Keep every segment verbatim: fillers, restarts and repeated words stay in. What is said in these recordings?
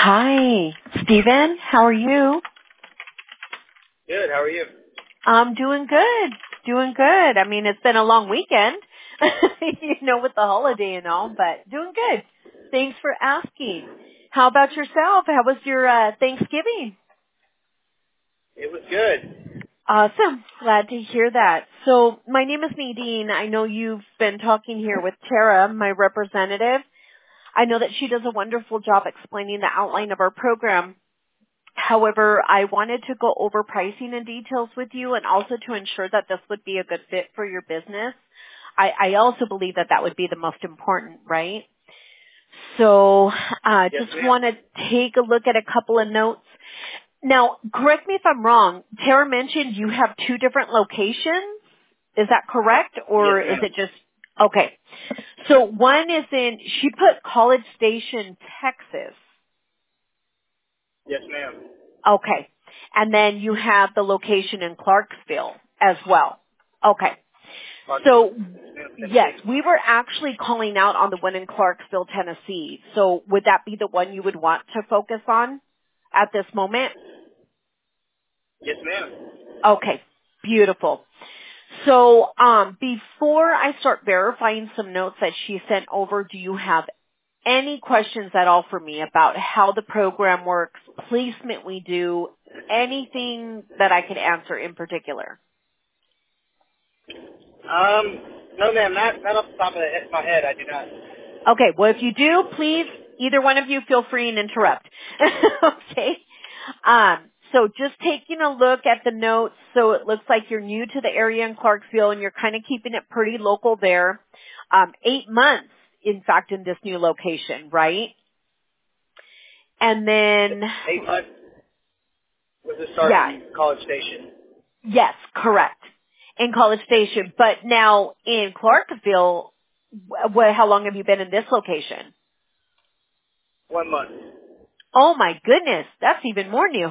Hi, Stephen. How are you? Good. How are you? I'm doing good. Doing good. I mean, it's been a long weekend, you know, with the holiday and all, but doing good. Thanks for asking. How about yourself? How was your uh, Thanksgiving? It was good. Awesome. Glad to hear that. So my name is Nadine. I know you've been talking here with Tara, my representative. I know that she does a wonderful job explaining the outline of our program. However, I wanted to go over pricing and details with you and also to ensure that this would be a good fit for your business. I, I also believe that that would be the most important, right? So uh, Yes, just ma'am. want to take a look at a couple of notes. Now, correct me if I'm wrong. Tara mentioned you have two different locations. Is that correct? Or Yes, is ma'am. it just, okay. So one is in, she put College Station, Texas. Yes, ma'am. Okay. And then you have the location in Clarksville as well. Okay. So, Yes, ma'am. yes, Tennessee. we were actually calling out on the one in Clarksville, Tennessee. So would that be the one you would want to focus on at this moment? Yes, ma'am. Okay. Beautiful. So, um, before I start verifying some notes that she sent over, do you have any questions at all for me about how the program works, placement we do, anything that I could answer in particular? Um, no, ma'am. Not not off the top of the head, my head. I do not. Okay, well if you do, please, either one of you feel free and interrupt. Okay? Um, so just taking a look at the notes, so it looks like you're new to the area in Clarksville and you're kind of keeping it pretty local there. Um, eight months, in fact, in this new location, right? And then, Eight months was the start yeah, in College Station. yes, correct. In College Station. But now in Clarksville, wh- wh- how long have you been in this location? One month. Oh my goodness, that's even more new.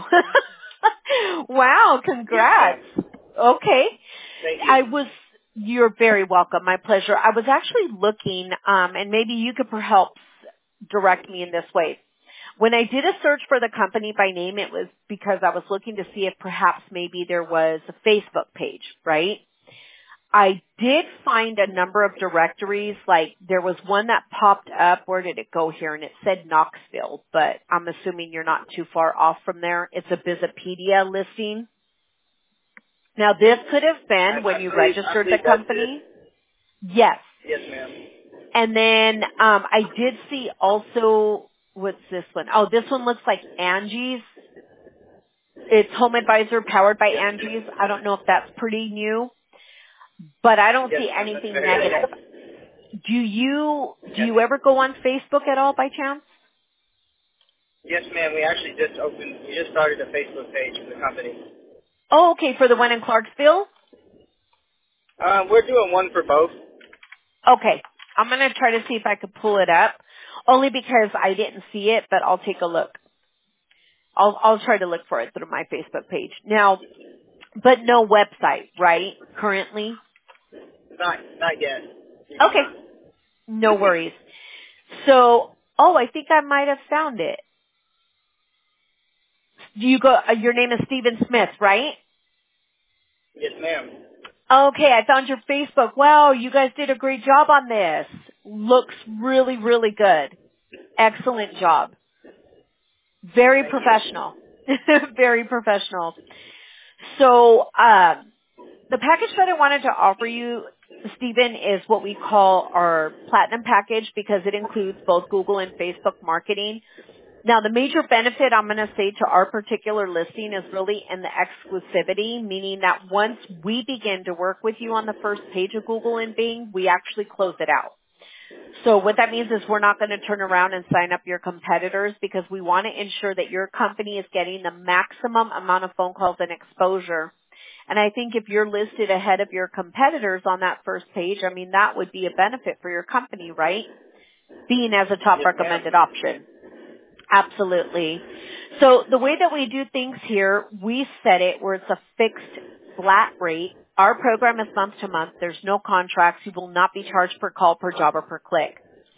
Wow, Yes, congrats. ma'am. Okay. Thank you. I was, you're very welcome, my pleasure. I was actually looking, um, and maybe you could perhaps direct me in this way. When I did a search for the company by name, it was because I was looking to see if perhaps maybe there was a Facebook page, right? I did find a number of directories, like there was one that popped up, where did it go here? And it said Knoxville, but I'm assuming you're not too far off from there. It's a Visipedia listing. Now this could have I, been when I you believe I registered the believe that's company. it. Yes. Yes, ma'am. And then um I did see also, what's this one? Oh, this one looks like Angie's. It's Home Advisor powered by Yes, Angie's. ma'am. I don't know if that's pretty new, but I don't Yes, see ma'am. That's anything very negative. good. Do you do Yes. you ever go on Facebook at all by chance? Yes, ma'am. We actually just opened. We just started a Facebook page for the company. Oh, okay, for the one in Clarksville? Um, we're doing one for both. Okay. I'm going to try to see if I could pull it up. Only because I didn't see it, but I'll take a look. I'll I'll try to look for it through my Facebook page. Now, but no website, right? Currently? Not not yet. We do Okay. not. No worries. So, oh, I think I might have found it. Do you go uh, your name is Stephen Smith, right? Yes, ma'am. Okay, I found your Facebook. Wow, you guys did a great job on this. Looks really, really good. Excellent job. Very Thank you. professional. Very professional. So, um, the package that I wanted to offer you, Stephen, is what we call our platinum package because it includes both Google and Facebook marketing. Now, the major benefit I'm going to say to our particular listing is really in the exclusivity, meaning that once we begin to work with you on the first page of Google and Bing, we actually close it out. So what that means is we're not going to turn around and sign up your competitors because we want to ensure that your company is getting the maximum amount of phone calls and exposure. And I think if you're listed ahead of your competitors on that first page, I mean, that would be a benefit for your company, right? Being as a top Yes, ma'am. recommended option. Absolutely. So the way that we do things here, we set it where it's a fixed flat rate. Our program is month to month. There's no contracts. You will not be charged per call, per job, or per click.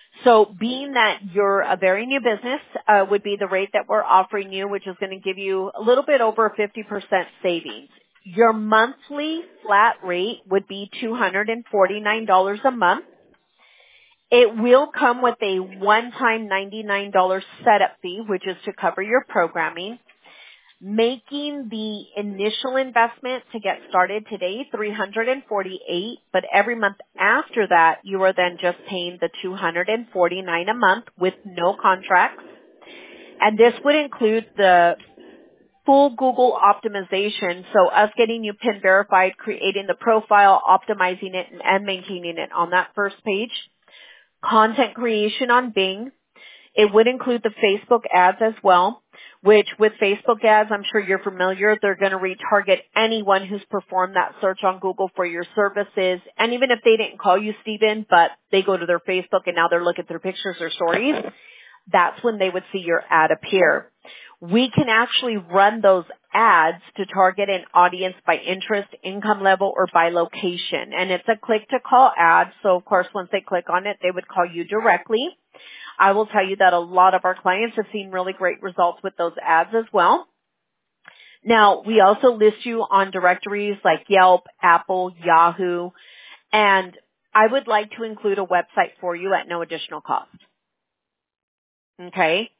So being that you're a very new business, uh, would be the rate that we're offering you, which is going to give you a little bit over fifty percent savings. Your monthly flat rate would be two hundred forty-nine dollars a month. It will come with a one-time ninety-nine dollars setup fee, which is to cover your programming. Making the initial investment to get started today, three hundred forty-eight dollars, but every month after that, you are then just paying the two hundred forty-nine dollars a month with no contracts. And this would include the full Google optimization, so us getting you PIN verified, creating the profile, optimizing it, and maintaining it on that first page. Content creation on Bing. It would include the Facebook ads as well, which with Facebook ads, I'm sure you're familiar, they're going to retarget anyone who's performed that search on Google for your services. And even if they didn't call you, Stephen, but they go to their Facebook and now they're looking through pictures or stories, that's when they would see your ad appear. We can actually run those ads to target an audience by interest, income level, or by location. And it's a click-to-call ad, so of course once they click on it, they would call you directly. I will tell you that a lot of our clients have seen really great results with those ads as well. Now, we also list you on directories like Yelp, Apple, Yahoo, and I would like to include a website for you at no additional cost. Okay?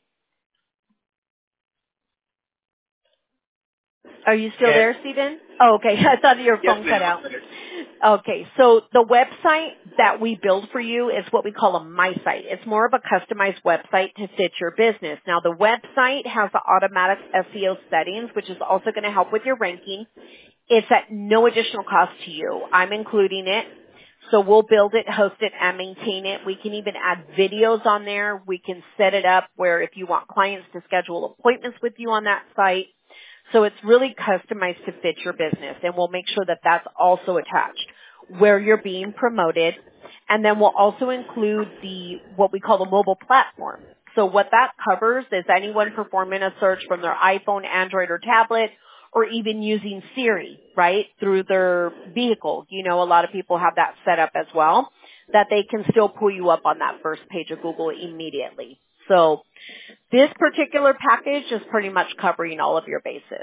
Are you still Okay. there, Stephen? Oh, okay. I thought your Yes, phone ma'am. cut out. Okay, so the website that we build for you is what we call a My Site. It's more of a customized website to fit your business. Now, the website has the automatic S E O settings, which is also going to help with your ranking. It's at no additional cost to you. I'm including it. So we'll build it, host it, and maintain it. We can even add videos on there. We can set it up where if you want clients to schedule appointments with you on that site. So it's really customized to fit your business, and we'll make sure that that's also attached where you're being promoted. And then we'll also include the what we call the mobile platform. So what that covers is anyone performing a search from their iPhone, Android, or tablet, or even using Siri, right, through their vehicle. You know, a lot of people have that set up as well, that they can still pull you up on that first page of Google immediately. So this particular package is pretty much covering all of your bases.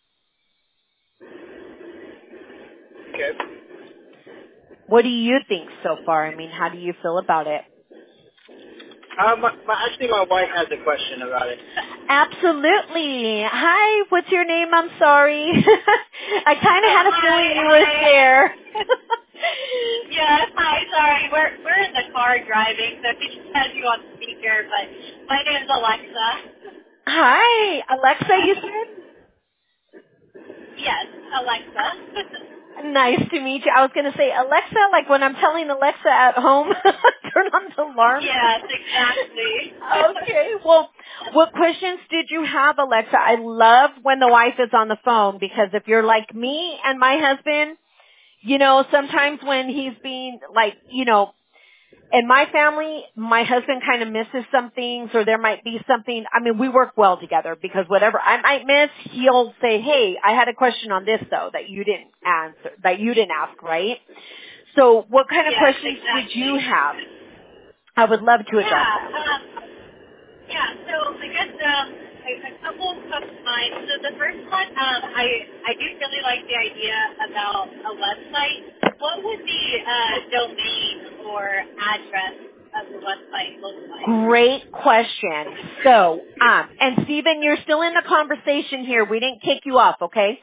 Okay. What do you think so far? I mean, how do you feel about it? Uh, my, my, actually, my wife has a question about it. Absolutely. Hi, what's your name? I'm sorry. I kind of had a feeling you were there. Yes, hi, sorry. We're we're in the car driving, so she just has you on speaker, but my name's Alexa. Hi, Alexa, you said? Yes, Alexa. Nice to meet you. I was going to say, Alexa, like when I'm telling Alexa at home, turn on the alarm. Yes, exactly. Okay. Well, what questions did you have, Alexa? I love when the wife is on the phone because if you're like me and my husband, you know, sometimes when he's being like, you know, in my family, my husband kind of misses some things or there might be something. I mean, we work well together because whatever I might miss, he'll say, hey, I had a question on this though that you didn't answer, that you didn't ask, right? So what kind of Yes, questions exactly. did you have? I would love to address Yeah, that. um, yeah, so I guess um, a, a couple come to mind. So the first one, um, I, I do really like the idea about a website. What would the uh, domain or address of the website look like? Great question. So, um, and Stephen, you're still in the conversation here. We didn't kick you off, okay?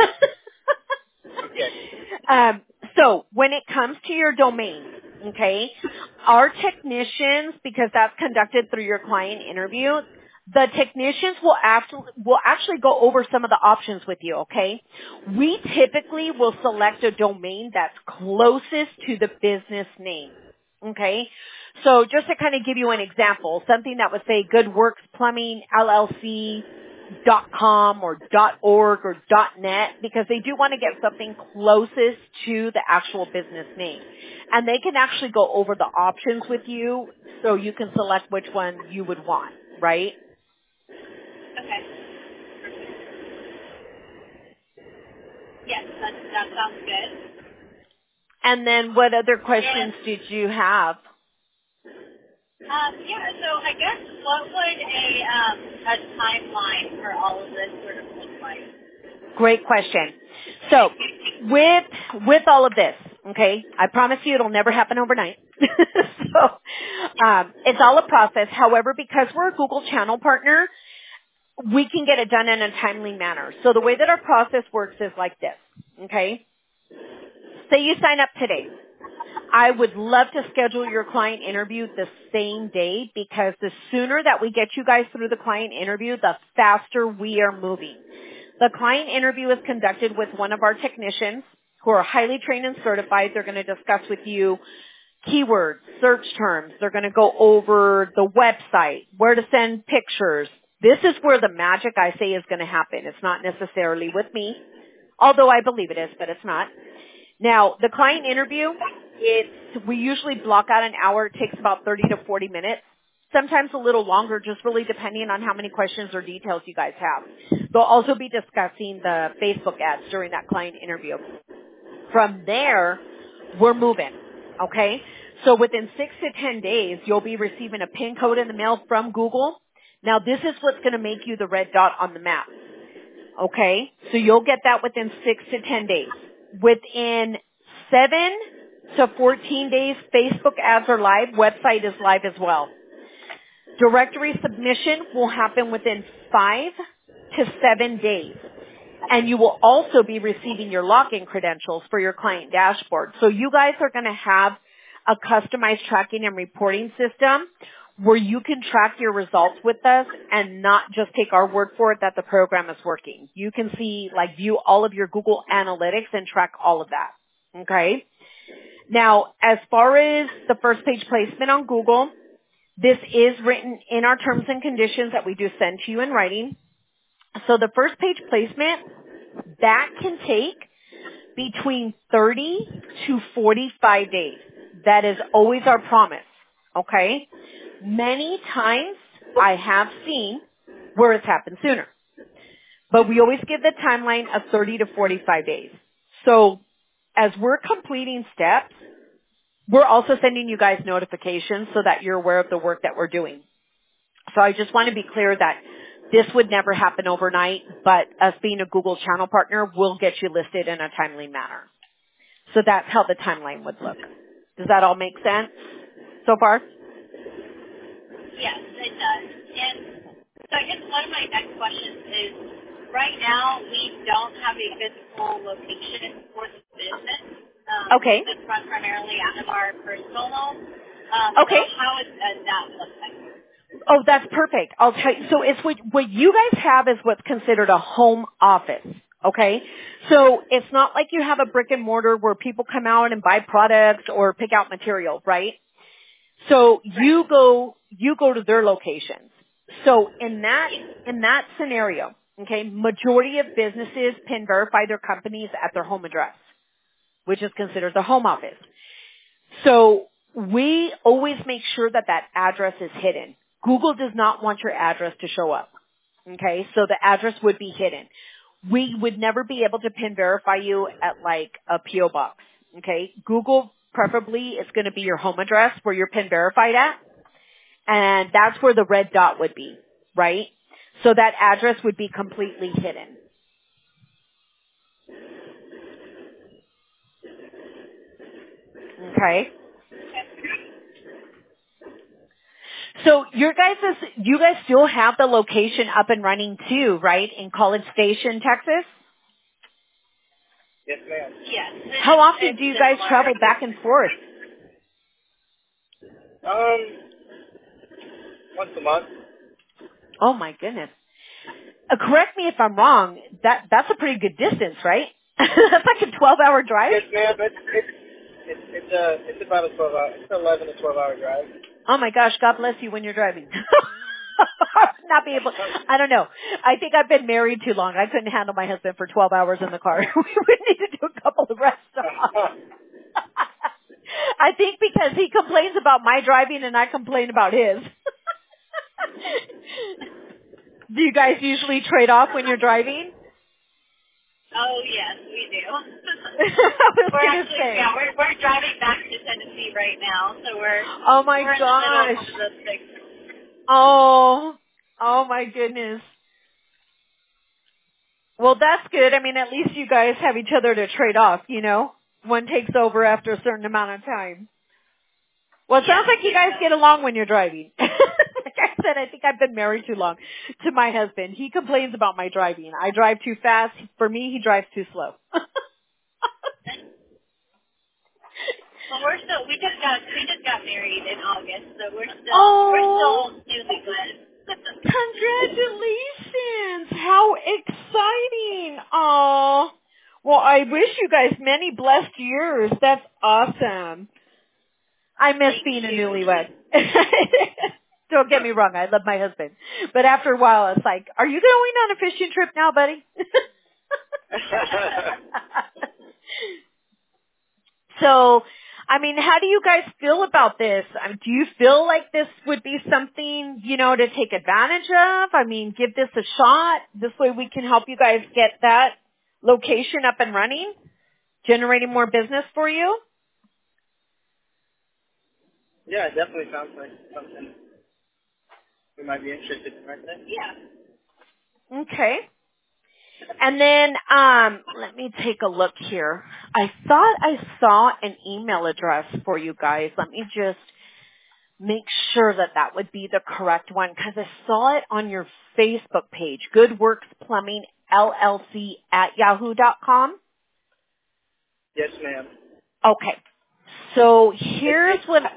Okay. um, so when it comes to your domain, okay, our technicians, because that's conducted through your client interview, the technicians will actually, will actually go over some of the options with you, okay? We typically will select a domain that's closest to the business name, okay? So just to kind of give you an example, something that would say Good Works Plumbing L L C dot com or dot org or dot net because they do want to get something closest to the actual business name. And they can actually go over the options with you so you can select which one you would want, right? Okay. Yes, that, that sounds good. And then what other questions And did you have? Um, yeah, so I guess what would a um, a timeline for all of this sort of look like? Great question. So with with all of this, okay, I promise you it'll never happen overnight. so um, it's all a process. However, because we're a Google channel partner, we can get it done in a timely manner. So the way that our process works is like this, okay? Say you sign up today. I would love to schedule your client interview the same day because the sooner that we get you guys through the client interview, the faster we are moving. The client interview is conducted with one of our technicians who are highly trained and certified. They're going to discuss with you keywords, search terms. They're going to go over the website, where to send pictures. This is where the magic, I say, is going to happen. It's not necessarily with me, although I believe it is, but it's not. Now, the client interview, it's, we usually block out an hour. It takes about thirty to forty minutes. Sometimes a little longer, just really depending on how many questions or details you guys have. They'll also be discussing the Facebook ads during that client interview. From there, we're moving, okay? So within six to ten days, you'll be receiving a PIN code in the mail from Google. Now, this is what's going to make you the red dot on the map, okay? So you'll get that within six to ten days. Within seven to fourteen days, Facebook ads are live. Website is live as well. Directory submission will happen within five to seven days. And you will also be receiving your login credentials for your client dashboard. So you guys are going to have a customized tracking and reporting system where you can track your results with us and not just take our word for it that the program is working. You can see, like, view all of your Google Analytics and track all of that. Okay? Now, as far as the first page placement on Google, this is written in our terms and conditions that we do send to you in writing. So the first page placement, that can take between thirty to forty-five days. That is always our promise. Okay? Many times I have seen where it's happened sooner. But we always give the timeline of thirty to forty-five days. So as we're completing steps, we're also sending you guys notifications so that you're aware of the work that we're doing. So I just want to be clear that this would never happen overnight, but us being a Google channel partner will get you listed in a timely manner. So that's how the timeline would look. Does that all make sense so far? Yes, it does. And so I guess one of my next questions is, right now we don't have a physical location for the business. Um, Okay. It's run primarily out of our personal home. Um, Okay. So how is uh, that look like? Oh, that's perfect. I'll tell you. So it's what, what you guys have is what's considered a home office. Okay? So it's not like you have a brick and mortar where people come out and buy products or pick out material, right? So you go, you go to their locations. So in that, in that scenario, okay, majority of businesses PIN verify their companies at their home address, which is considered the home office. So we always make sure that that address is hidden. Google does not want your address to show up. Okay, so the address would be hidden. We would never be able to PIN verify you at like a P O box. Okay, Google preferably is going to be your home address where you're PIN verified at, and that's where the red dot would be, right? So that address would be completely hidden. Okay. So your guys, you guys still have the location up and running too, right? In College Station, Texas? Yes, ma'am. Yes. How often do you guys travel back and forth? Um, once a month. Oh my goodness. Uh, correct me if I'm wrong. That that's a pretty good distance, right? That's like a twelve hour drive? Yes, ma'am. It's it's it's it's uh it's about a twelve hour, it's eleven to twelve hour drive. Oh my gosh, God bless you when you're driving. Not be able, I don't know. I think I've been married too long. I couldn't handle my husband for twelve hours in the car. We would need to do a couple of rest stops. I think because he complains about my driving and I complain about his. Do you guys usually trade off when you're driving? Oh, yes, we do. I was we're gonna actually, say. yeah, we're, we're driving back to Tennessee right now, so we're, Oh my we're gosh. in the middle of the six. Oh, oh my goodness. Well, that's good. I mean, at least you guys have each other to trade off, you know? One takes over after a certain amount of time. Well, it sounds Yeah, like you guys yeah. get along when you're driving. Like I said, I think I've been married too long to my husband. He complains about my driving. I drive too fast. For me, he drives too slow. Well, we're still, we just got, we just got married in August, so we're still, Oh, we're still newlyweds. congratulations. How exciting. Oh, well, I wish you guys many blessed years. That's awesome. I miss Thank being a you. newlywed. Don't get me wrong, I love my husband. But after a while, it's like, are you going on a fishing trip now, buddy? So, I mean, how do you guys feel about this? I mean, do you feel like this would be something, you know, to take advantage of? I mean, give this a shot. This way we can help you guys get that location up and running, generating more business for you. Yeah, it definitely sounds like something we might be interested in right there. Yeah. Okay. And then, um, let me take a look here. I thought I saw an email address for you guys. Let me just make sure that that would be the correct one because I saw it on your Facebook page, Good Works Plumbing L L C at yahoo dot com. Yes, ma'am. Okay. So here's It, what,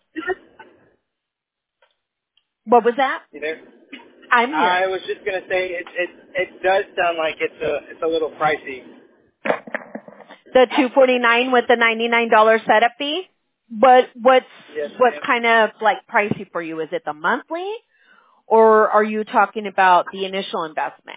what was that? you there? I'm here. I was just gonna say it. It it does sound like it's a it's a little pricey. The two forty-nine with the ninety-nine dollars setup fee? But what's, Yes, what's ma'am. kind of like pricey for you? Is it the monthly? Or are you talking about the initial investment?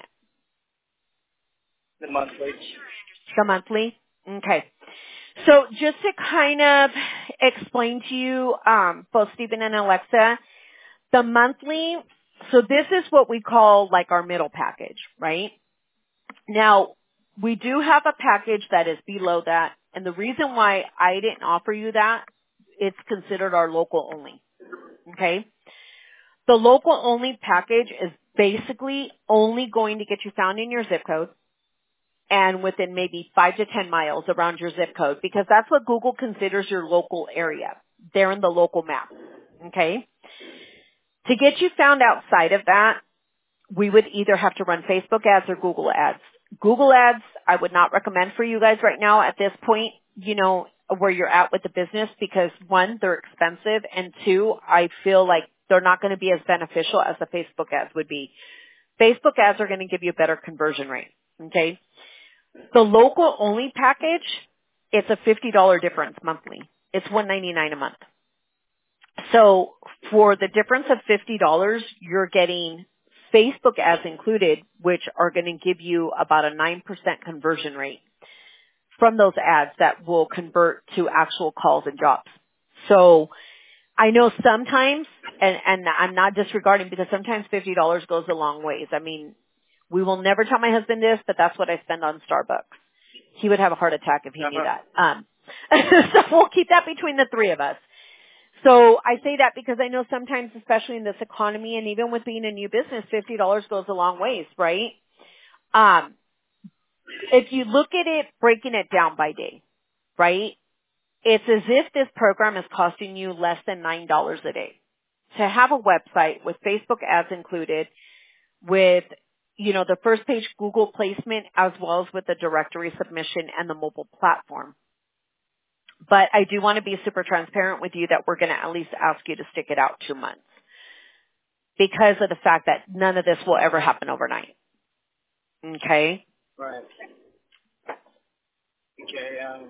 The monthly. The monthly? Okay. So just to kind of explain to you, um, both Stephen and Alexa, the monthly, so this is what we call like our middle package, right? Now, we do have a package that is below that, and the reason why I didn't offer you that, it's considered our local only. Okay? The local only package is basically only going to get you found in your zip code and within maybe five to ten miles around your zip code because that's what Google considers your local area. They're in the local map. Okay? To get you found outside of that, we would either have to run Facebook ads or Google ads. Google ads, I would not recommend for you guys right now at this point, you know, where you're at with the business because one, they're expensive and two, I feel like they're not going to be as beneficial as the Facebook ads would be. Facebook ads are going to give you a better conversion rate. Okay. The local only package, it's a fifty dollars difference monthly. It's one ninety-nine a month. So for the difference of fifty dollars, you're getting Facebook ads included, which are going to give you about a nine percent conversion rate from those ads that will convert to actual calls and jobs. So I know sometimes, and, and I'm not disregarding because sometimes fifty dollars goes a long ways. I mean, we will never tell my husband this, but that's what I spend on Starbucks. He would have a heart attack if he Uh-huh. knew that. Um, so we'll keep that between the three of us. So I say that because I know sometimes, especially in this economy and even with being a new business, fifty dollars goes a long ways, right? Um, if you look at it, breaking it down by day, right? It's as if this program is costing you less than nine dollars a day. To have a website with Facebook ads included, with, you know, the first page Google placement as well as with the directory submission and the mobile platform. But I do want to be super transparent with you that we're going to at least ask you to stick it out two months because of the fact that none of this will ever happen overnight. Okay? Right. Okay. Um.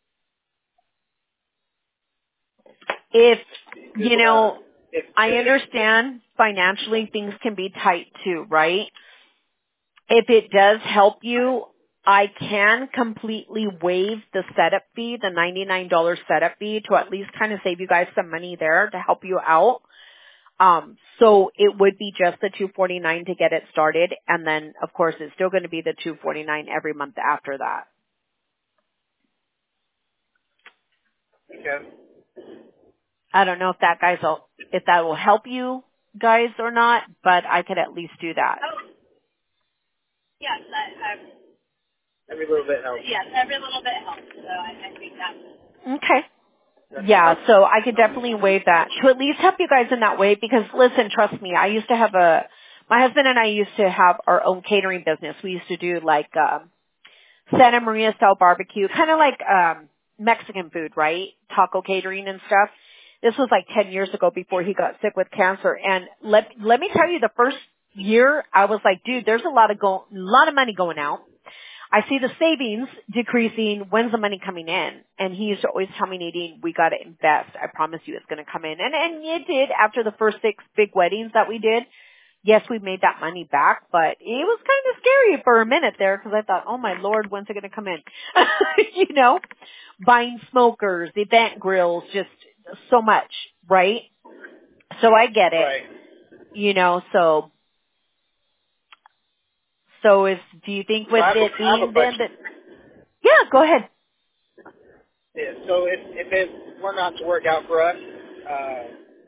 If, you know, Uh, if, I if, understand financially things can be tight too, right? If it does help you, I can completely waive the setup fee, the ninety-nine dollars setup fee to at least kind of save you guys some money there to help you out. Um, so it would be just the two forty-nine to get it started, and then of course it's still going to be the two forty-nine every month after that. Okay. I don't know if that guys will, if that will help you guys or not, but I could at least do that. Oh, yes, I, I, Every little bit helps. yes, every little bit helps. So I, I think that. Okay. That's Yeah, helpful. so I could definitely waive that to at least help you guys in that way because listen, trust me, I used to have a, my husband and I used to have our own catering business. We used to do like, um, Santa Maria style barbecue, kind of like, um, Mexican food, right? Taco catering and stuff. This was like ten years ago before he got sick with cancer. And let, let me tell you, the first year I was like, dude, there's a lot of go, a lot of money going out. I see the savings decreasing. When's the money coming in? And he used to always tell me, Nadine, we got to invest. I promise you it's going to come in. And, and it did after the first six big weddings that we did. Yes, we made that money back, but it was kind of scary for a minute there because I thought, oh my Lord, when's it going to come in? You know, buying smokers, event grills, just so much, right? So I get it, Right. you know, so, so is, do you think with So I have a- it I have a being then question. that, yeah, go ahead. Yeah, so if, if it were not to work out for us, uh,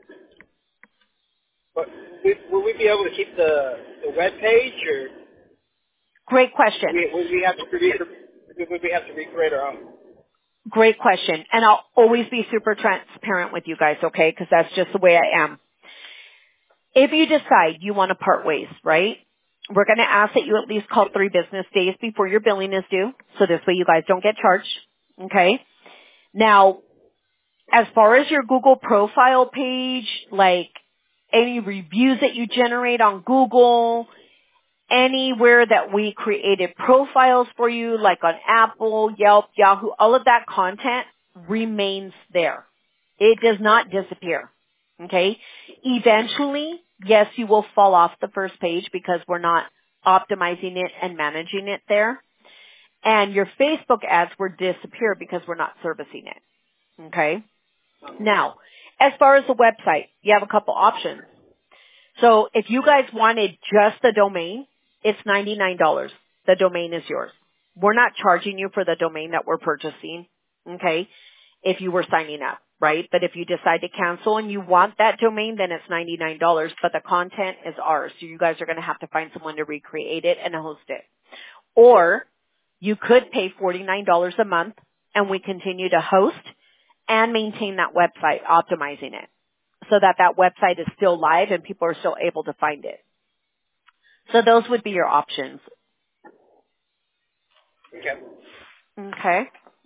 but we, will we be able to keep the, the web page, or Great question. we, would we have to create, would we have to recreate our own? Great question. And I'll always be super transparent with you guys, okay? Because that's just the way I am. If you decide you want to part ways, right? We're going to ask that you at least call three business days before your billing is due. So this way you guys don't get charged, okay? Now, as far as your Google profile page, like any reviews that you generate on Google, anywhere that we created profiles for you, like on Apple, Yelp, Yahoo, all of that content remains there. It does not disappear. Okay? Eventually, yes, you will fall off the first page because we're not optimizing it and managing it there. And your Facebook ads will disappear because we're not servicing it. Okay? Now, as far as the website, you have a couple options. So if you guys wanted just the domain, it's ninety-nine dollars. The domain is yours. We're not charging you for the domain that we're purchasing, okay, if you were signing up, right? But if you decide to cancel and you want that domain, then it's ninety-nine dollars, but the content is ours. So you guys are going to have to find someone to recreate it and host it. Or you could pay forty-nine dollars a month and we continue to host and maintain that website, optimizing it, so that that website is still live and people are still able to find it. So those would be your options. Okay. Okay.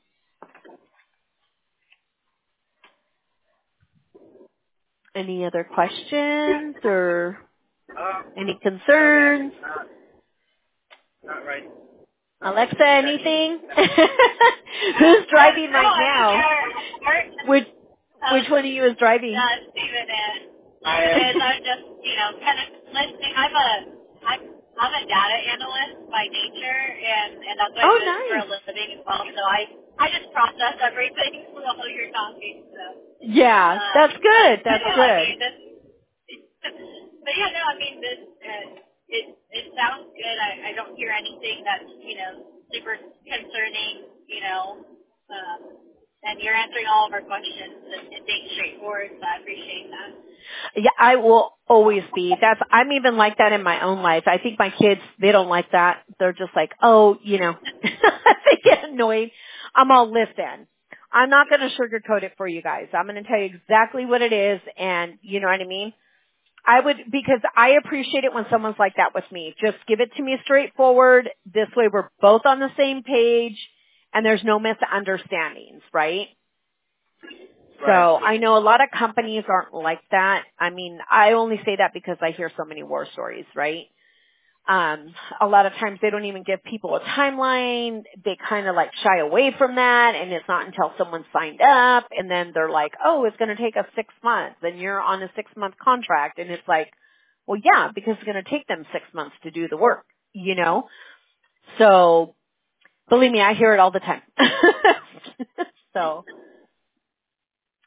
Any other questions or Uh, any no, concerns? man, not, not right. Not right Alexa, this second. anything? Who's driving No, right I mean, now? our, our, Which um, which one of you is driving? uh, Stephen is. I am. Is I'm just, you know, kind of listening. I'm a, I'm, I'm a data analyst by nature, and, and that's what I Oh, do for a nice. living as well. So I, I just process everything while you're talking. So, Yeah, um, that's but, good. but That's no, I good. mean, this, but yeah, no, I mean, this, uh, it, it sounds good. I, I don't hear anything that's, you know, super concerning, you know, um, and you're answering all of our questions and, and being straightforward, so I appreciate that. Yeah, I will always be. That's, I'm even like that in my own life. I think my kids, they don't like that. They're just like, oh, you know, they get annoyed. I'm all, listen, I'm not going to sugarcoat it for you guys. I'm going to tell you exactly what it is, and you know what I mean? I would, because I appreciate it when someone's like that with me. Just give it to me straightforward. This way we're both on the same page, and there's no misunderstandings, right? So Right. I know a lot of companies aren't like that. I mean, I only say that because I hear so many war stories, right? Um, a lot of times they don't even give people a timeline. They kind of like shy away from that, and it's not until someone signed up, and then they're like, oh, it's going to take us six months, and you're on a six-month contract, and it's like, well, yeah, because it's going to take them six months to do the work, you know? So believe me, I hear it all the time. So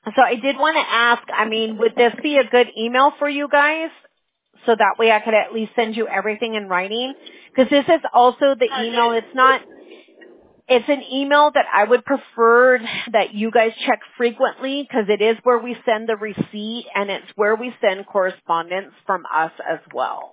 So I did want to ask, I mean, would this be a good email for you guys? So that way I could at least send you everything in writing? Because this is also the email, it's not, it's an email that I would prefer that you guys check frequently because it is where we send the receipt and it's where we send correspondence from us as well.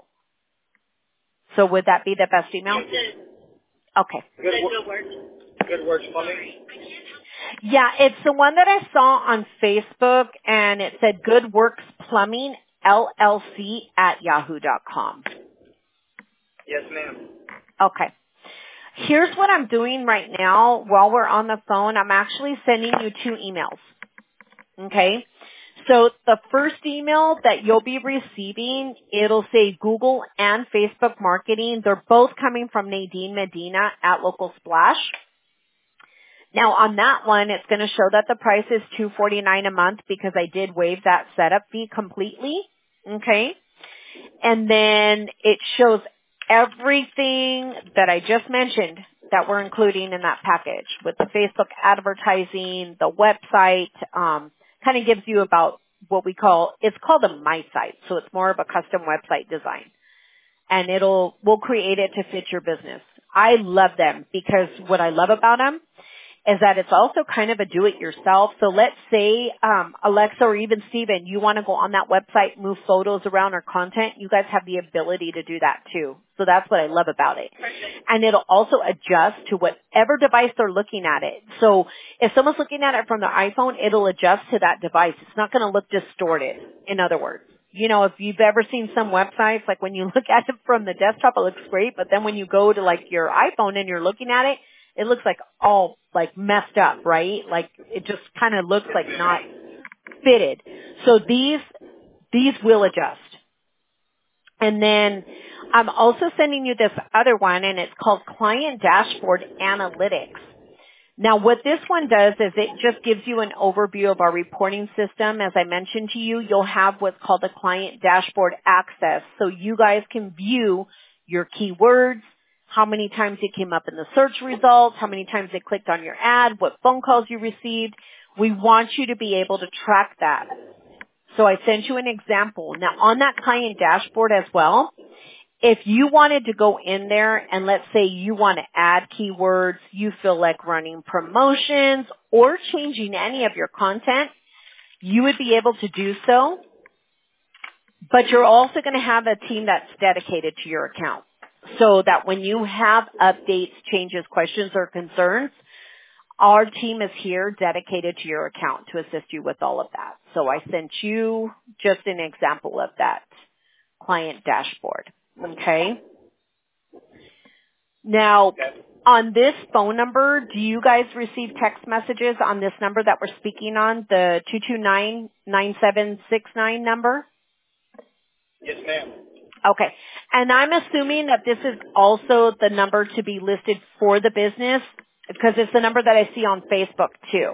So would that be the best email? Okay. Good, wo- good works plumbing. Yeah, it's the one that I saw on Facebook and it said Good Works Plumbing L L C at yahoo dot com. Yes, ma'am. Okay. Here's what I'm doing right now while we're on the phone. I'm actually sending you two emails. Okay? So the first email that you'll be receiving, it'll say Google and Facebook marketing. They're both coming from Nadine Medina at Local Splash. Now on that one, it's going to show that the price is two hundred forty-nine dollars a month because I did waive that setup fee completely. Okay? And then it shows everything that I just mentioned that we're including in that package with the Facebook advertising, the website, um, kind of gives you about what we call, it's called a My Site. So it's more of a custom website design. And it'll, we'll create it to fit your business. I love them because what I love about them is that it's also kind of a do-it-yourself. So let's say, um, Alexa or even Steven, you want to go on that website, move photos around or content, you guys have the ability to do that too. So that's what I love about it. And it'll also adjust to whatever device they're looking at it. So if someone's looking at it from their iPhone, it'll adjust to that device. It's not going to look distorted, in other words. You know, if you've ever seen some websites, like when you look at it from the desktop, it looks great, but then when you go to like your iPhone and you're looking at it, it looks like all like messed up, right? Like it just kind of looks like not fitted. So these, these will adjust. And then I'm also sending you this other one and it's called Client Dashboard Analytics. Now what this one does is it just gives you an overview of our reporting system. As I mentioned to you, you'll have what's called the Client Dashboard Access. So you guys can view your keywords, how many times it came up in the search results, how many times they clicked on your ad, what phone calls you received. We want you to be able to track that. So I sent you an example. Now on that client dashboard as well, if you wanted to go in there and let's say you want to add keywords, you feel like running promotions or changing any of your content, you would be able to do so. But you're also going to have a team that's dedicated to your account. So that when you have updates, changes, questions, or concerns, our team is here dedicated to your account to assist you with all of that. So I sent you just an example of that client dashboard. Okay? Now, on this phone number, do you guys receive text messages on this number that we're speaking on, the two two nine, nine seven six nine number? Yes, ma'am. Okay. And I'm assuming that this is also the number to be listed for the business because it's the number that I see on Facebook too.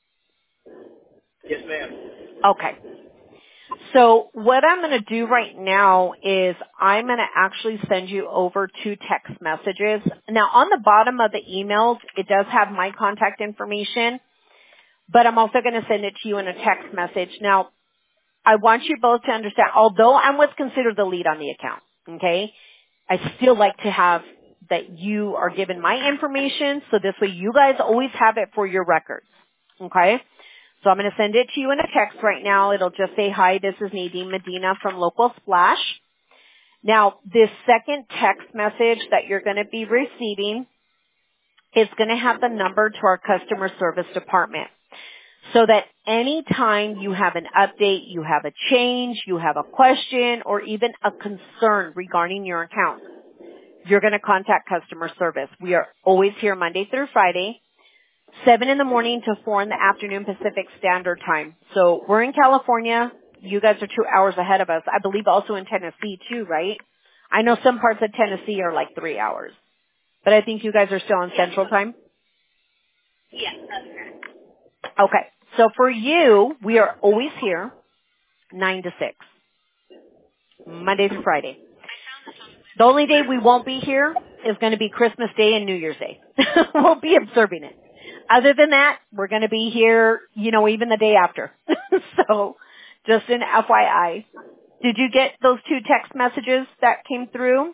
Yes, ma'am. Okay. So what I'm going to do right now is I'm going to actually send you over two text messages. Now on the bottom of the emails, it does have my contact information, but I'm also going to send it to you in a text message. Now, I want you both to understand, although I'm what's considered the lead on the account, okay, I still like to have that you are given my information so this way you guys always have it for your records, okay? So I'm going to send it to you in a text right now. It'll just say, hi, this is Nadine Medina from Local Splash. Now, this second text message that you're going to be receiving is going to have the number to our customer service department. So that anytime you have an update, you have a change, you have a question, or even a concern regarding your account, you're going to contact customer service. We are always here Monday through Friday, seven in the morning to four in the afternoon Pacific Standard Time. So we're in California. You guys are two hours ahead of us. I believe also in Tennessee too, right? I know some parts of Tennessee are like three hours. But I think you guys are still on Central Time? Yes, that's correct. Okay. So for you, we are always here, nine to six, Monday through Friday. The only day we won't be here is going to be Christmas Day and New Year's Day. We'll be observing it. other than that, we're going to be here, you know, even the day after. So just an F Y I. Did you get those two text messages that came through?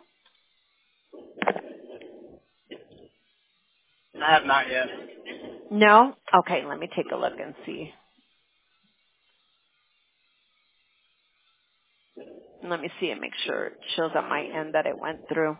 I have not yet. No? Okay, let me take a look and see. Let me see and make sure it shows on my end that it went through.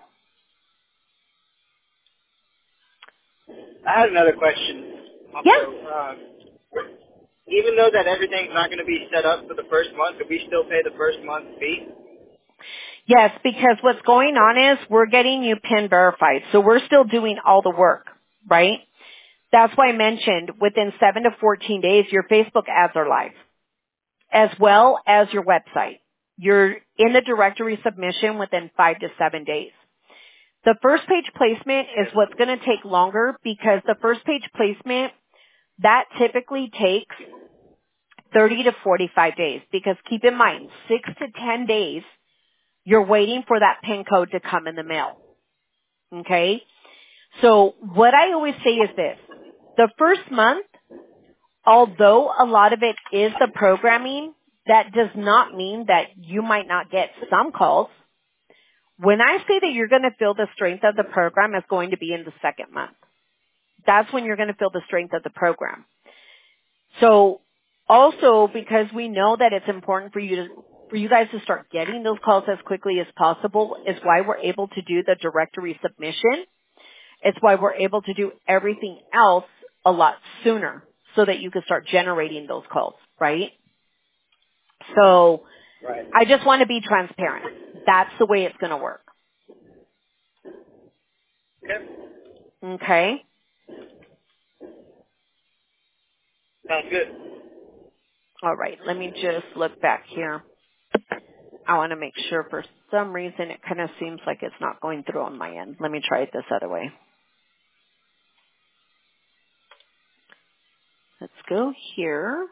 I had another question. Also, Yeah. um, even though that everything's not going to be set up for the first month, do we still pay the first month fee? Yes, because what's going on is we're getting you PIN verified. So we're still doing all the work, right? That's why I mentioned within seven to fourteen days, your Facebook ads are live, as well as your website. You're in the directory submission within five to seven days. The first page placement is what's going to take longer because the first page placement, that typically takes thirty to forty-five days because keep in mind, six to ten days, you're waiting for that PIN code to come in the mail. Okay? So what I always say is this. The first month, although a lot of it is the programming, that does not mean that you might not get some calls. When I say that you're going to feel the strength of the program is going to be in the second month. That's when you're going to feel the strength of the program. So also because we know that it's important for you to, for you guys to start getting those calls as quickly as possible is why we're able to do the directory submission. It's why we're able to do everything else a lot sooner so that you can start generating those calls, right? So Right. I just want to be transparent. That's the way it's going to work. Okay. Okay? Sounds good. All right. Let me just look back here. I want to make sure for some reason it kind of seems like it's not going through on my end. Let me try it this other way. Let's go here.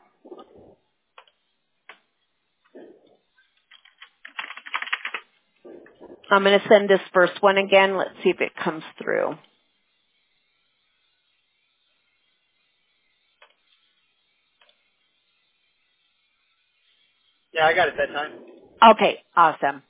I'm going to send this first one again. Let's see if it comes through. Yeah, I got it that time. Okay, awesome.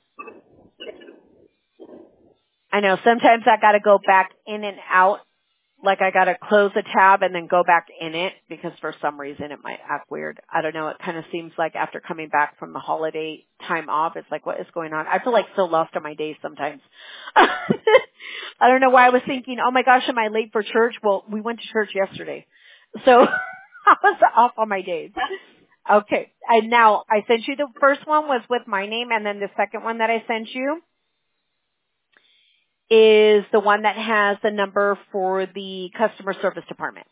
I know sometimes I got to go back in and out. Like I got to close a tab and then go back in it because for some reason it might act weird. I don't know. It kind of seems like after coming back from the holiday time off, it's like, what is going on? I feel like so lost on my days sometimes. I don't know why I was thinking, oh my gosh, am I late for church? Well, we went to church yesterday. So I was off on my days. Okay. And now I sent you the first one was with my name and then the second one that I sent you is the one that has the number for the customer service department.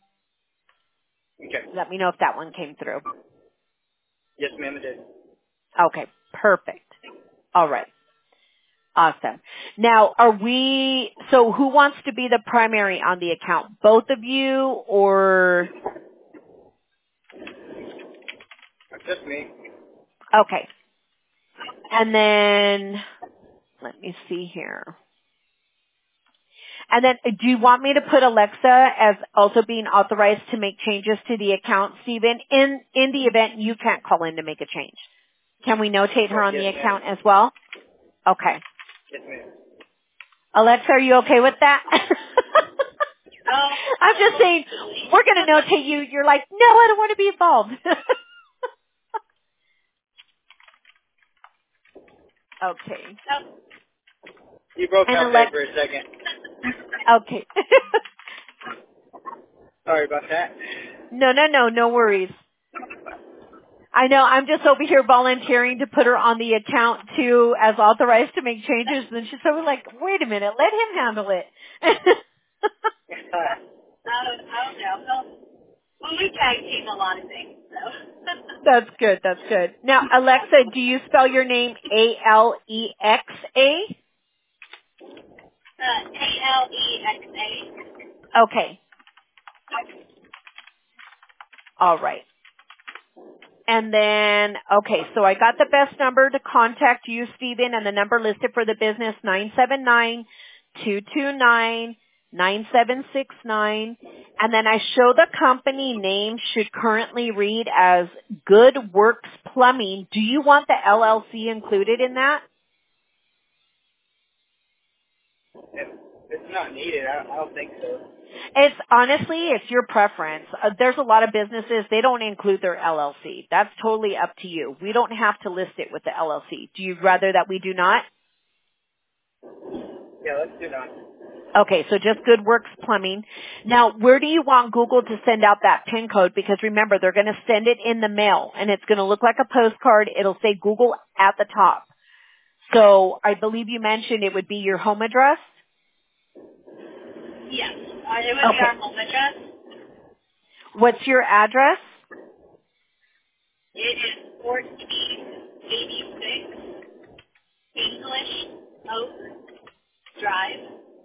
Okay. Let me know if that one came through. Yes, ma'am, it did. Okay, perfect. All right. Awesome. Now, are we, so who wants to be the primary on the account? Both of you or? Just me. Okay. And then, let me see here. And then, do you want me to put Alexa as also being authorized to make changes to the account, Stephen? In in the event you can't call in to make a change, can we notate her on Yes, the ma'am. account as well? Okay. Yes, ma'am. Alexa, are you okay with that? Oh, I'm just saying, we're going to notate you. You're like, no, I don't want to be involved. Okay. oh, You broke And out Alexa, there for a second. okay. Sorry about that. No, no, no, no worries. I know, I'm just over here volunteering to put her on the account too as authorized to make changes. And she's so like, wait a minute, let him handle it. I don't, I don't know. Well, well, we tag team a lot of things, so. That's good, that's good. Now, Alexa, do you spell your name A L E X A? Uh, A L E X A. Okay. All right. And then, okay, so I got the best number to contact you, Stephen, and the number listed for the business, nine seven nine, two two nine, nine seven six nine, and then I show the company name should currently read as Good Works Plumbing. Do you want the L L C included in that? If it's not needed, I, I don't think so. It's honestly, it's your preference. Uh, there's a lot of businesses, they don't include their L L C. That's totally up to you. We don't have to list it with the L L C. Do you rather that we do not? Yeah, let's do that. Okay, so just Good Works Plumbing. Now, where do you want Google to send out that PIN code? Because remember, they're going to send it in the mail, and it's going to look like a postcard. It'll say Google at the top. So I believe you mentioned it would be your home address? Yes. Uh, it would be Okay. our home address. What's your address? It is fourteen eighty-six English Oak Drive.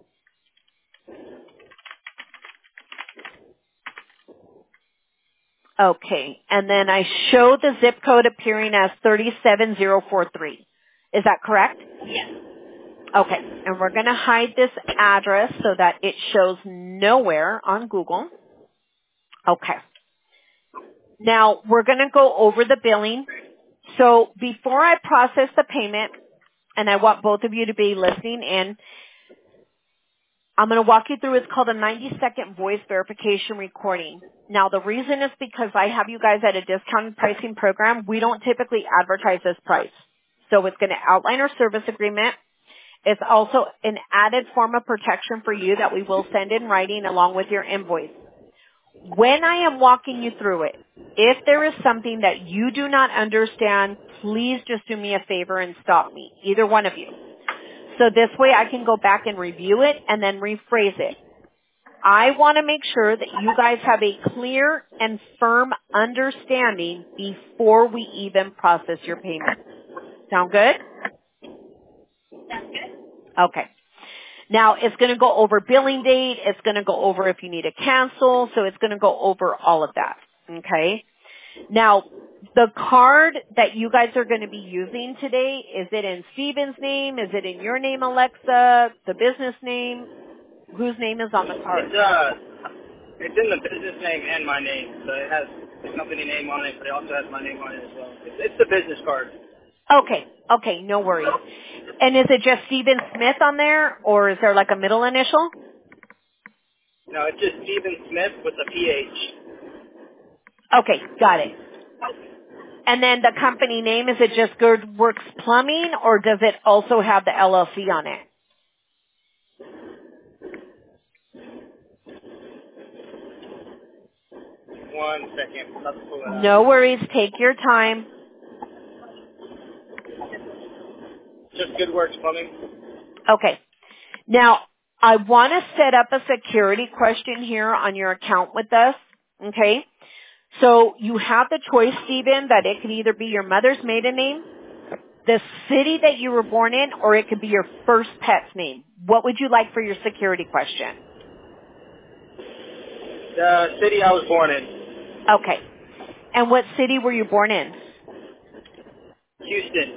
Okay, and then I show the zip code appearing as three seven zero four three. Is that correct? Yes. Okay, and we're going to hide this address so that it shows nowhere on Google. Okay. Now, we're going to go over the billing. So before I process the payment, and I want both of you to be listening in, I'm going to walk you through, it's called a ninety second voice verification recording. Now, the reason is because I have you guys at a discounted pricing program. We don't typically advertise this price. So it's going to outline our service agreement. It's also an added form of protection for you that we will send in writing along with your invoice. When I am walking you through it, if there is something that you do not understand, please just do me a favor and stop me, either one of you. So this way I can go back and review it and then rephrase it. I want to make sure that you guys have a clear and firm understanding before we even process your payment. Sound good? That's good. Okay. Now, it's going to go over billing date. It's going to go over if you need to cancel. So it's going to go over all of that. Okay. Now, the card that you guys are going to be using today, is it in Steven's name? Is it in your name, Alexa? The business name? Whose name is on the card? It's, uh, it's in the business name and my name. So it has the company name on it, but it also has my name on it as well. It's, it's the business card. Okay. Okay. No worries. And is it just Steven Smith on there, or is there like a middle initial? No, it's just Stephen Smith with a P H. Okay. Got it. And then the company name, is it just Good Works Plumbing, or does it also have the L L C on it? One second. Let's pull it up. No worries. Take your time. Just Good Works Plumbing. Okay. Now, I want to set up a security question here on your account with us. Okay. So you have the choice, Stephen, that it could either be your mother's maiden name, the city that you were born in, or it could be your first pet's name. What would you like for your security question? The city I was born in. Okay. And what city were you born in? Houston.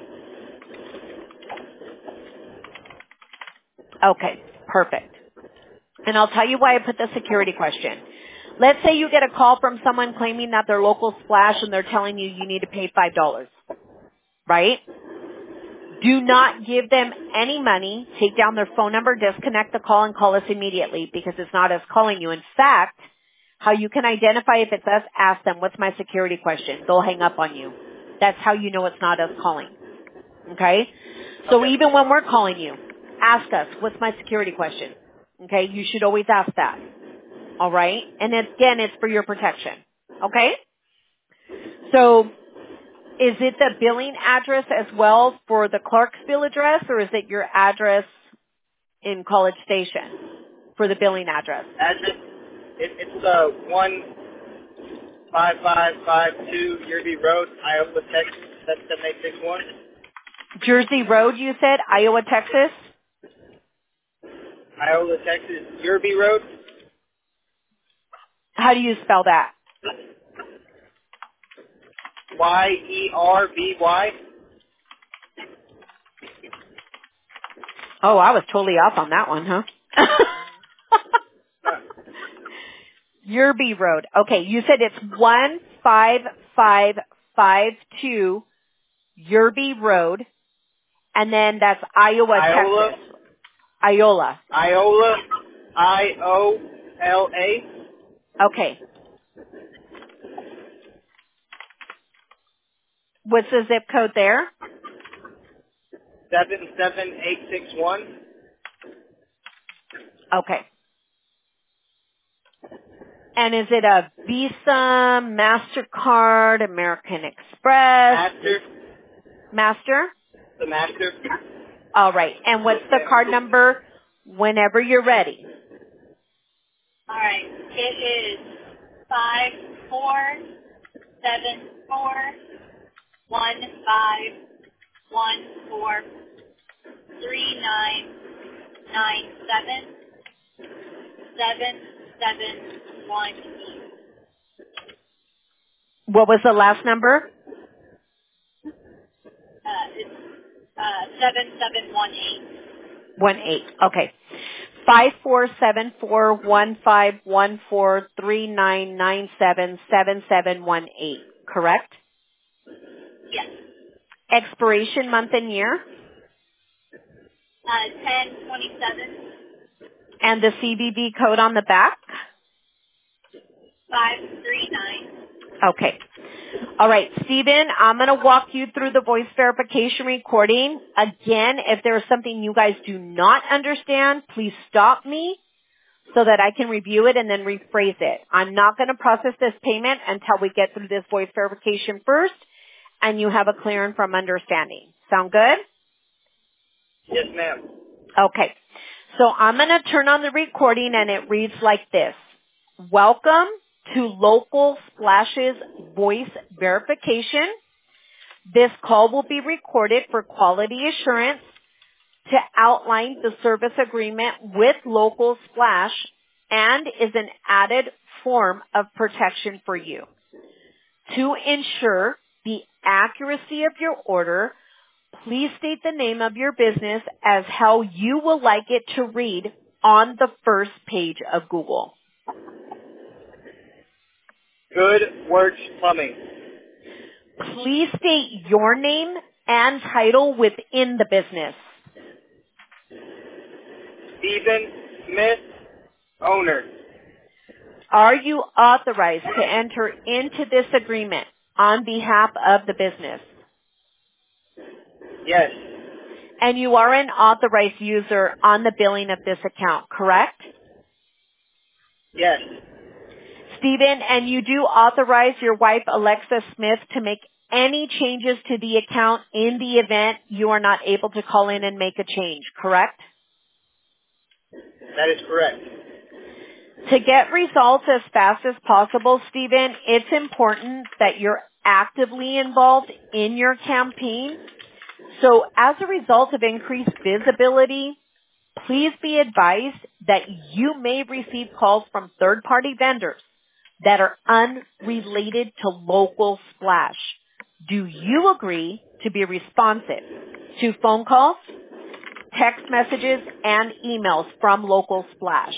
Okay. Perfect. And I'll tell you why I put the security question. Let's say you get a call from someone claiming that they're local Splash and they're telling you you need to pay five dollars. Right? Do not give them any money. Take down their phone number, disconnect the call, and call us immediately because it's not us calling you. In fact, how you can identify if it's us, ask them, what's my security question? They'll hang up on you. That's how you know it's not us calling. Okay? So Okay. even when we're calling you, ask us, what's my security question? Okay? You should always ask that. All right? And again, it's for your protection. Okay? So is it the billing address as well for the Clarksville address, or is it your address in College Station for the billing address? Address, it, it's uh, one five five five two Yerby Road, Iowa, Texas, seven seven eight six one. Jersey Road, you said? Iowa, Texas? Iowa, Texas, Yerby Road. How do you spell that? Y E R B Y. Oh, I was totally off on that one, huh? Yerby Road. Okay, you said it's one five five five two Yerby Road, and then that's Iowa, Iola. Texas. Iola. Iola. I O L A. Okay. What's the zip code there? Seven seven eight six one. Okay. And is it a Visa, MasterCard, American Express? Master. Master? The master. All right. And what's the card number whenever you're ready? All right. It is five four seven four one five one four three nine nine seven seven seven one eight. What was the last number? Uh, it's uh, seven seven one eight. One eight. Okay. Five four seven four one five one four three nine nine seven seven seven one eight. Correct? Yes. Expiration month and year, Uh, ten twenty seven and the C V V code on the back. five three nine. Okay. All right, Stephen, I'm going to walk you through the voice verification recording. Again, if there's something you guys do not understand, please stop me so that I can review it and then rephrase it. I'm not going to process this payment until we get through this voice verification first and you have a clear and firm understanding. Sound good? Yes, ma'am. Okay. So I'm going to turn on the recording and it reads like this. Welcome to Local Splash's voice verification. This call will be recorded for quality assurance to outline the service agreement with Local Splash and is an added form of protection for you. To ensure the accuracy of your order, please state the name of your business as how you will like it to read on the first page of Google. Good Works Plumbing. Please state your name and title within the business. Stephen Smith, owner. Are you authorized to enter into this agreement on behalf of the business? Yes. And you are an authorized user on the billing of this account, correct? Yes. Stephen, and you do authorize your wife, Alexa Smith, to make any changes to the account in the event you are not able to call in and make a change, correct? That is correct. To get results as fast as possible, Stephen, it's important that you're actively involved in your campaign. So as a result of increased visibility, please be advised that you may receive calls from third-party vendors that are unrelated to Local Splash. Do you agree to be responsive to phone calls, text messages, and emails from Local Splash?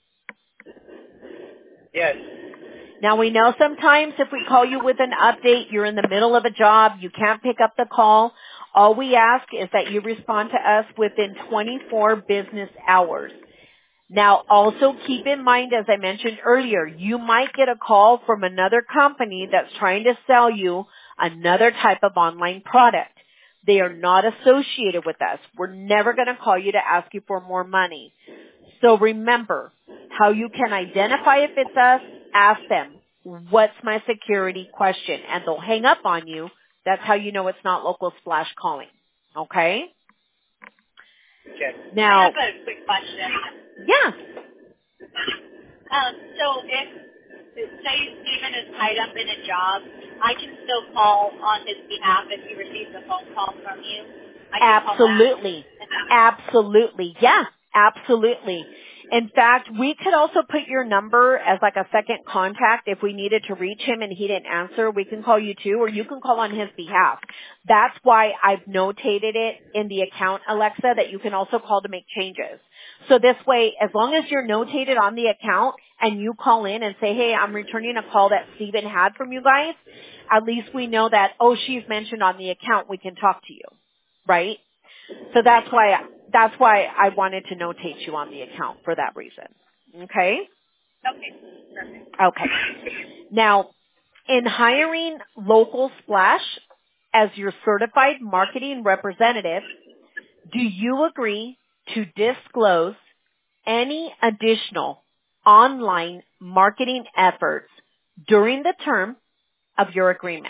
Yes. Now we know sometimes if we call you with an update, you're in the middle of a job, you can't pick up the call. All we ask is that you respond to us within twenty-four business hours. Now also keep in mind, as I mentioned earlier, you might get a call from another company that's trying to sell you another type of online product. They are not associated with us. We're never going to call you to ask you for more money. So remember how you can identify if it's us. Ask them, what's my security question? And they'll hang up on you. That's how you know it's not Local Splash calling. Okay? Okay. Now, I have a quick question. yeah. Um, so if, say Stephen is tied up in a job, I can still call on his behalf if he receives a phone call from you? I can Absolutely. call back. Absolutely. Yeah, absolutely. In fact, we could also put your number as like a second contact if we needed to reach him and he didn't answer. We can call you too, or you can call on his behalf. That's why I've notated it in the account, Alexa, that you can also call to make changes. So this way, as long as you're notated on the account and you call in and say, hey, I'm returning a call that Stephen had from you guys, at least we know that, oh, she's mentioned on the account, we can talk to you, right? So that's why, that's why I wanted to notate you on the account for that reason. Okay? Okay, perfect. Okay. Now, in hiring Local Splash as your certified marketing representative, do you agree to disclose any additional online marketing efforts during the term of your agreement?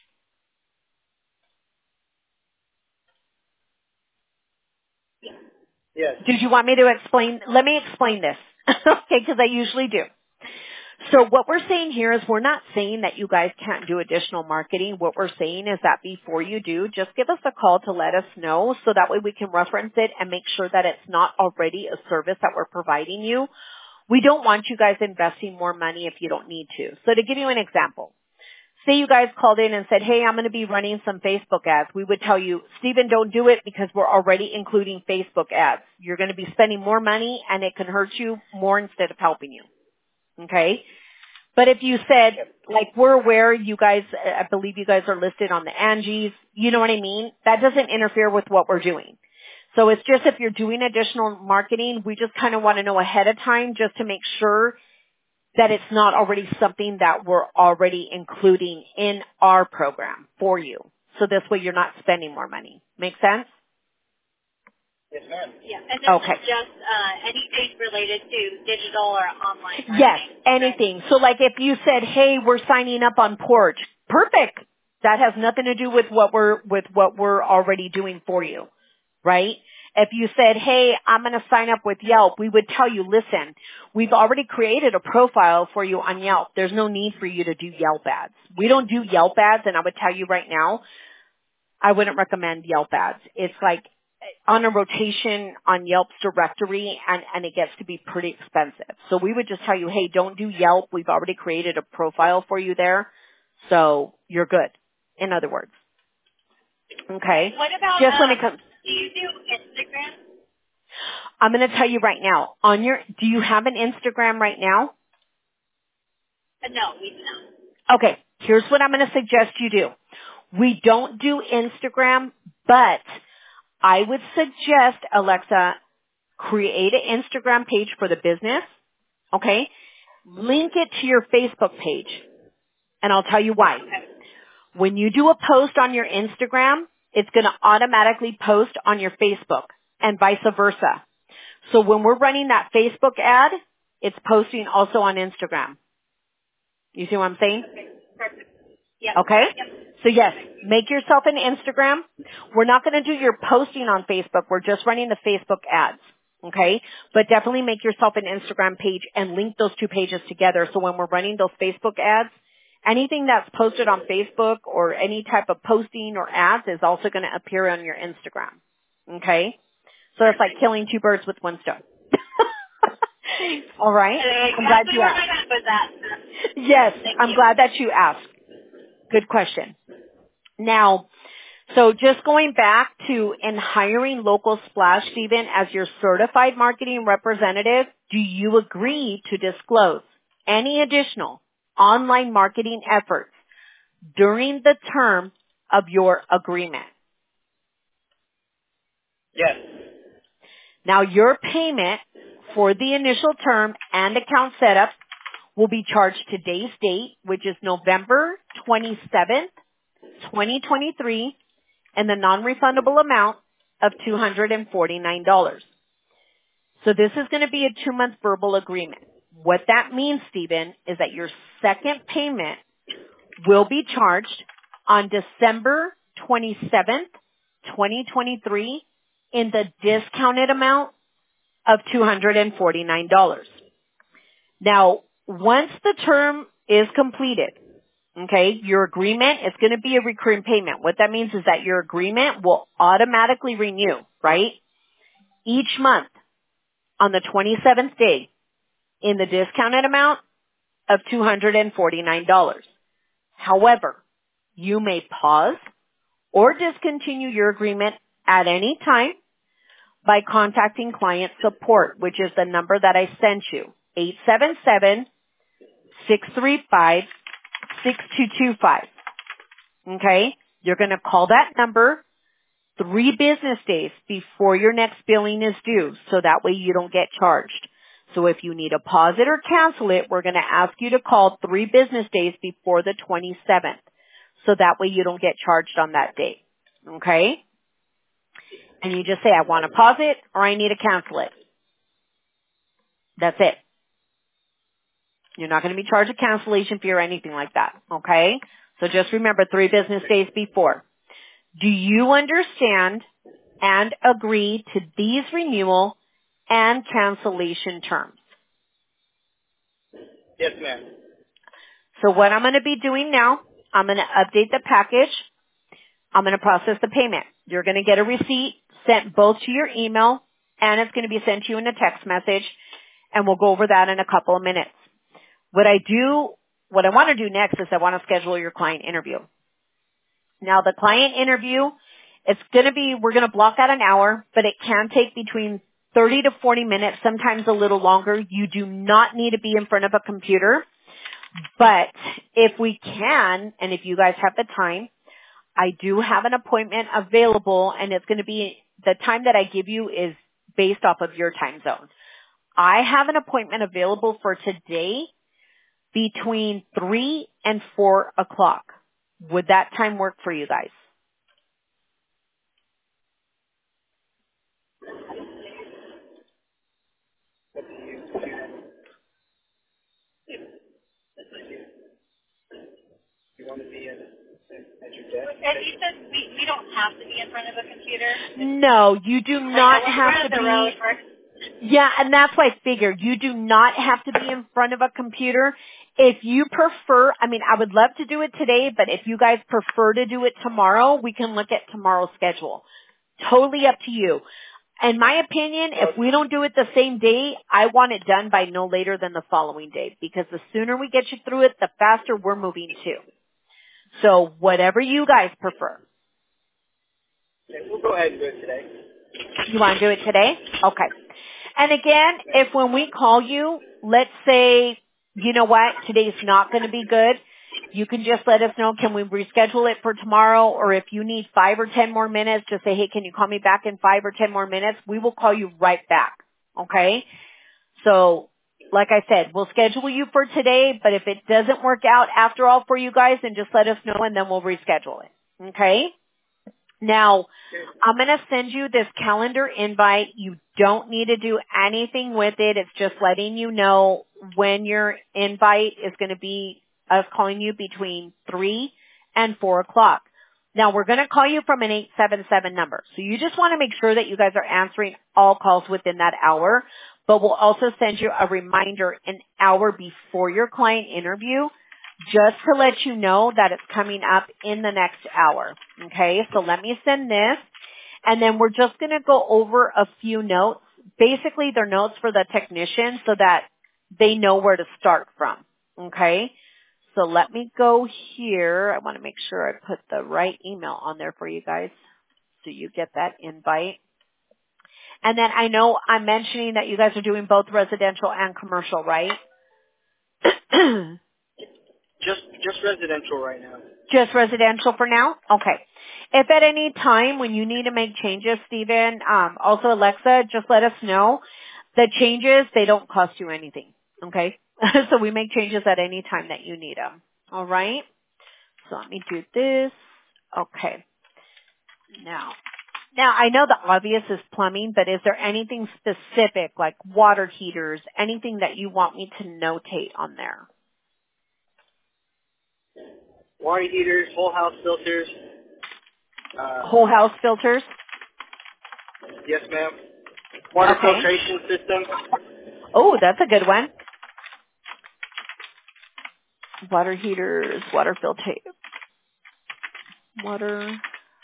Yes. Did you want me to explain? Let me explain this, okay, because I usually do. So what we're saying here is we're not saying that you guys can't do additional marketing. What we're saying is that before you do, just give us a call to let us know so that way we can reference it and make sure that it's not already a service that we're providing you. We don't want you guys investing more money if you don't need to. So to give you an example, say you guys called in and said, hey, I'm going to be running some Facebook ads. We would tell you, Stephen, don't do it because we're already including Facebook ads. You're going to be spending more money and it can hurt you more instead of helping you. Okay? But if you said, like, we're aware you guys, I believe you guys are listed on the Angie's, you know what I mean? That doesn't interfere with what we're doing. So it's just if you're doing additional marketing, we just kind of want to know ahead of time just to make sure that it's not already something that we're already including in our program for you. So this way you're not spending more money. Make sense? Yes, ma'am. Yeah, and this Okay. is just uh, anything related to digital or online marketing. Yes, anything. So like if you said, hey, we're signing up on Porch, perfect. That has nothing to do with what we're, with what we're already doing for you, right? If you said, hey, I'm going to sign up with Yelp, we would tell you, listen, we've already created a profile for you on Yelp. There's no need for you to do Yelp ads. We don't do Yelp ads, and I would tell you right now, I wouldn't recommend Yelp ads. It's like on a rotation on Yelp's directory, and, and it gets to be pretty expensive. So we would just tell you, hey, don't do Yelp. We've already created a profile for you there, so you're good, in other words. Okay? What about, just uh, let me come. do you do Instagram? I'm going to tell you right now. On your, do you have an Instagram right now? Uh, no, we do not. Okay. Here's what I'm going to suggest you do. We don't do Instagram, but I would suggest, Alexa, create an Instagram page for the business. Okay. Link it to your Facebook page. And I'll tell you why. Okay. When you do a post on your Instagram, it's going to automatically post on your Facebook and vice versa. So when we're running that Facebook ad, it's posting also on Instagram. You see what I'm saying? Okay, perfect. Yep. Okay? Yep. So yes, make yourself an Instagram. We're not going to do your posting on Facebook. We're just running the Facebook ads. Okay? But definitely make yourself an Instagram page and link those two pages together so when we're running those Facebook ads, anything that's posted on Facebook or any type of posting or ads is also going to appear on your Instagram. Okay? So it's like killing two birds with one stone. All right? I'm glad you asked. With that. Yes, Thank I'm you. glad that you asked. Good question. Now, so just going back to in hiring Local Splash, Stephen, as your certified marketing representative, do you agree to disclose any additional online marketing efforts during the term of your agreement? Yes. Now, your payment for the initial term and account setup will be charged today's date, which is November twenty-seventh, twenty twenty-three, and the non-refundable amount of two hundred forty-nine dollars. So this is going to be a two-month verbal agreement. What that means, Stephen, is that your second payment will be charged on December twenty-seventh, twenty twenty-three, in the discounted amount of two hundred forty-nine dollars. Now, once the term is completed, okay, your agreement is going to be a recurring payment. What that means is that your agreement will automatically renew, right? Each month. on the twenty-seventh day in the discounted amount of two hundred forty-nine dollars. However, you may pause or discontinue your agreement at any time by contacting client support, which is the number that I sent you, eight seven seven, six three five, six two two five. Okay? You're going to call that number three business days before your next billing is due, so that way you don't get charged. So if you need to pause it or cancel it, we're going to ask you to call three business days before the twenty-seventh, so that way you don't get charged on that day. Okay? And you just say, I want to pause it or I need to cancel it. That's it. You're not going to be charged a cancellation fee or anything like that. Okay? So just remember three business days before. Do you understand and agree to these renewal and cancellation terms? Yes, ma'am. So what I'm going to be doing now, I'm going to update the package. I'm going to process the payment. You're going to get a receipt sent both to your email, and it's going to be sent to you in a text message, and we'll go over that in a couple of minutes. What I do, what I want to do next is I want to schedule your client interview. Now, the client interview, it's going to be, we're going to block out an hour, but it can take between thirty to forty minutes, sometimes a little longer. You do not need to be in front of a computer, but if we can, and if you guys have the time, I do have an appointment available, and it's going to be, the time that I give you is based off of your time zone. I have an appointment available for today between three and four o'clock. Would that time work for you guys? You want to be in, at your desk? And you said we, we don't have to be in front of a computer. No, you do not We're have on to the road. be. We're- Yeah, and that's why I figured you do not have to be in front of a computer. If you prefer, I mean, I would love to do it today, but if you guys prefer to do it tomorrow, we can look at tomorrow's schedule. Totally up to you. In my opinion, if we don't do it the same day, I want it done by no later than the following day, because the sooner we get you through it, the faster we're moving too. So whatever you guys prefer. Okay, we'll go ahead and do it today. You want to do it today? Okay. And again, if when we call you, let's say, you know what, today's not going to be good, you can just let us know, can we reschedule it for tomorrow? Or if you need five or ten more minutes, just say, hey, can you call me back in five or ten more minutes? We will call you right back. Okay? So, like I said, we'll schedule you for today, but if it doesn't work out after all for you guys, then just let us know and then we'll reschedule it. Okay? Now, I'm going to send you this calendar invite. You don't need to do anything with it. It's just letting you know when your invite is going to be us calling you between three and four o'clock. Now, we're going to call you from an eight seven seven number. So you just want to make sure that you guys are answering all calls within that hour. But we'll also send you a reminder an hour before your client interview, just to let you know that it's coming up in the next hour. Okay, so let me send this. And then we're just going to go over a few notes. Basically, they're notes for the technician so that they know where to start from. Okay, so let me go here. I want to make sure I put the right email on there for you guys so you get that invite. And then I know I'm mentioning that you guys are doing both residential and commercial, right? Just just residential right now. Just residential for now? Okay. If at any time when you need to make changes, Stephen, um, also Alexa, just let us know. The changes, they don't cost you anything. Okay? So we make changes at any time that you need them. All right? So let me do this. Okay. Now, now I know the obvious is plumbing, but is there anything specific like water heaters, anything that you want me to notate on there? Water heaters, whole house filters. Uh, Whole house filters? yes, ma'am. Water Okay. filtration system. Oh, that's a good one. Water heaters, water filter, water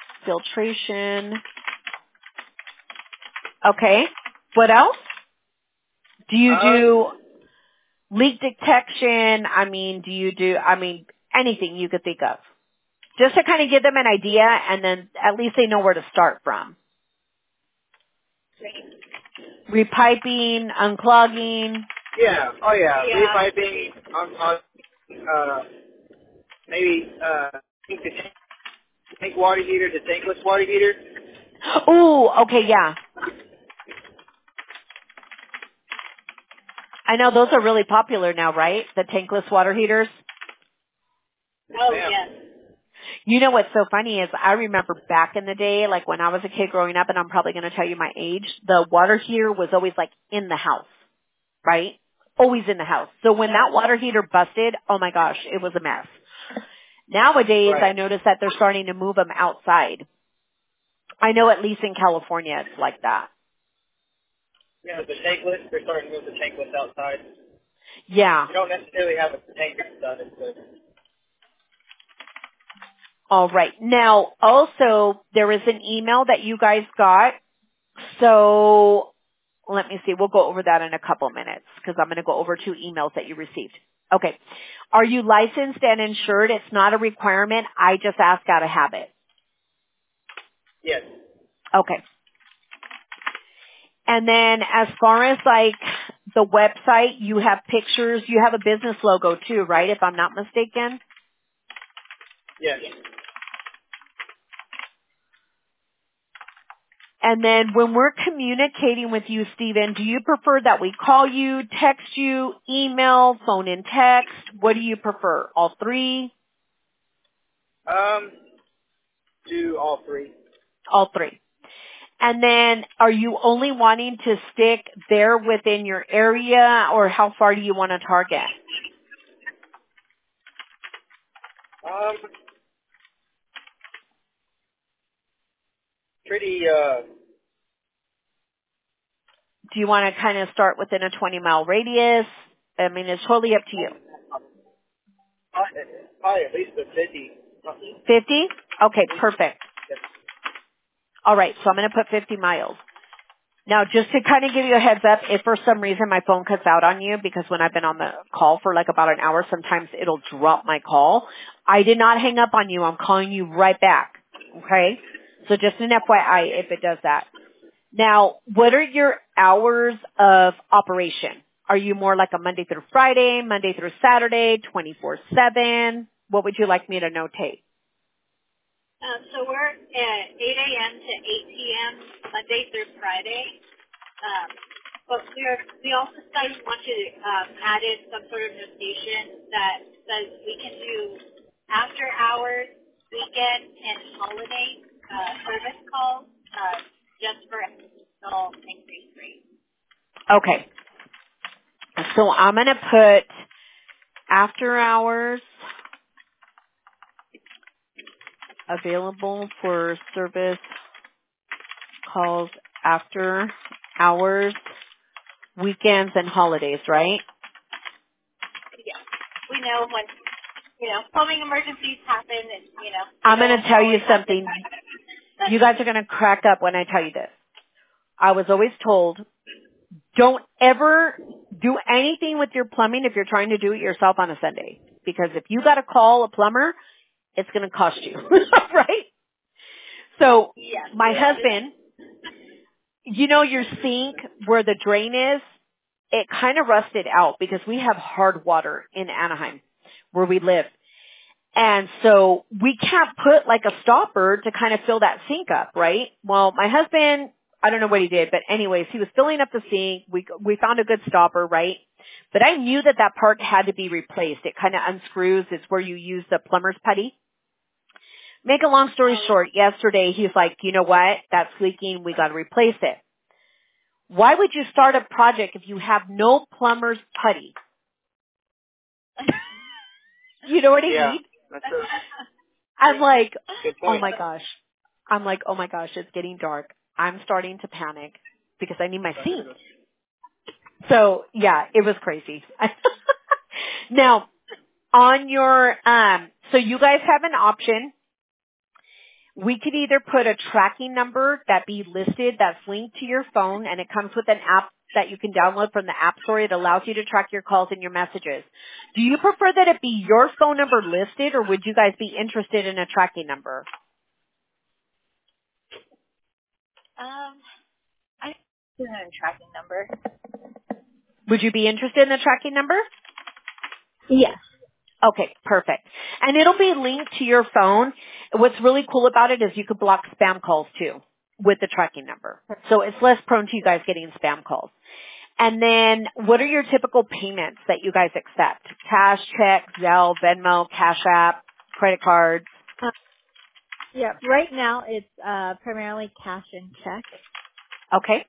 filtration. Okay. What else? Do you Um, do leak detection? I mean, do you do, I mean, anything you could think of? Just to kind of give them an idea, and then at least they know where to start from. Repiping, unclogging. Yeah. Oh yeah. Yeah. Repiping on, on uh maybe uh tank to tank, tank water heater to tankless water heater. Ooh, okay, yeah. I know those are really popular now, right? The tankless water heaters. Oh, Yeah. yes. You know what's so funny is I remember back in the day, like when I was a kid growing up, and I'm probably going to tell you my age, the water heater was always like in the house, right? Always in the house. So when that water heater busted, oh my gosh, it was a mess. Nowadays, I Right. notice that they're starting to move them outside. I know at least in California it's like that. Yeah, the tankless, they're starting to move the tankless outside. Yeah. You don't necessarily have a tank inside, but All right. Now, also, there is an email that you guys got. So let me see. We'll go over that in a couple minutes because I'm going to go over two emails that you received. Okay. Are you licensed and insured? It's not a requirement. I just ask out of habit. yes. Okay. And then as far as like the website, you have pictures, you have a business logo too, right? If I'm not mistaken. Yes. And then when we're communicating with you, Stephen, do you prefer that we call you, text you, email, phone and text? What do you prefer? All three? Um, do all three. All three. And then are you only wanting to stick there within your area, or how far do you want to target? Um, pretty, uh, Do you want to kind of start within a twenty mile radius? I mean, it's totally up to you. probably probably at least a fifty. fifty? Okay, perfect. Yes. All right, so I'm going to put fifty miles. Now, just to kind of give you a heads up, if for some reason my phone cuts out on you, because when I've been on the call for like about an hour, sometimes it'll drop my call. I did not hang up on you. I'm calling you right back. Okay? So just an F Y I if it does that. Now, what are your hours of operation? Are you more like a Monday through Friday, Monday through Saturday, twenty-four seven? What would you like me to notate? Um, so we're at eight a.m. to eight p.m. Monday through Friday. Um, but we're, we also decided we want to um, add in some sort of notation that says we can do after hours, weekend, and holiday uh, service calls uh, just for additional increase rate. Okay. So I'm going to put after hours available for service calls after hours, weekends, and holidays, right? Yeah. We know when, you know, plumbing emergencies happen and, you know. I'm going to tell you always have to- something. You guys are going to crack up when I tell you this. I was always told, don't ever do anything with your plumbing if you're trying to do it yourself on a Sunday. Because if you got to call a plumber, it's going to cost you, right? So Yes. my Yeah. husband, you know your sink where the drain is? It kind of rusted out because we have hard water in Anaheim where we live. And so we can't put like a stopper to kind of fill that sink up, right? Well, my husband, I don't know what he did, but anyways, he was filling up the sink. We, we found a good stopper, right? But I knew that that part had to be replaced. It kind of unscrews. It's where you use the plumber's putty. Make a long story short, yesterday he's like, you know what? That's leaking. We got to replace it. Why would you start a project if you have no plumber's putty? You know what I Yeah. mean? That's a I'm like, good oh point. my gosh. I'm like, oh my gosh, it's getting dark. I'm starting to panic because I need my sink. So yeah, it was crazy. Now, on your, um, so you guys have an option We could either put a tracking number that be listed that's linked to your phone, and it comes with an app that you can download from the App Store. It allows you to track your calls and your messages. Do you prefer that it be your phone number listed, or would you guys be interested in a tracking number? Um, I do a tracking number. Would you be interested in the tracking number? Yes. Okay, perfect. And it'll be linked to your phone. What's really cool about it is you could block spam calls too with the tracking number. So it's less prone to you guys getting spam calls. And then what are your typical payments that you guys accept? Cash, check, Zelle, Venmo, Cash App, credit cards? Uh, yeah, right now it's uh, primarily cash and check. Okay.